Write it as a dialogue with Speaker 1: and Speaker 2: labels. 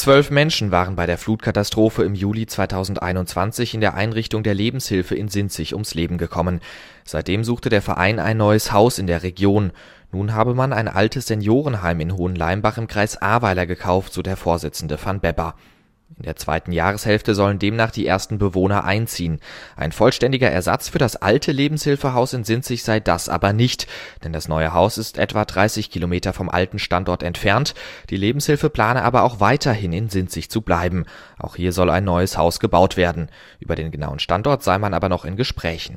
Speaker 1: 12 Menschen waren bei der Flutkatastrophe im Juli 2021 in der Einrichtung der Lebenshilfe in Sinzig ums Leben gekommen. Seitdem suchte der Verein ein neues Haus in der Region. Nun habe man ein altes Seniorenheim in Hohenleimbach im Kreis Ahrweiler gekauft, so der Vorsitzende van Bepper. In der zweiten Jahreshälfte sollen demnach die ersten Bewohner einziehen. Ein vollständiger Ersatz für das alte Lebenshilfehaus in Sinzig sei das aber nicht, denn das neue Haus ist etwa 30 Kilometer vom alten Standort entfernt. Die Lebenshilfe plane aber auch weiterhin in Sinzig zu bleiben. Auch hier soll ein neues Haus gebaut werden. Über den genauen Standort sei man aber noch in Gesprächen.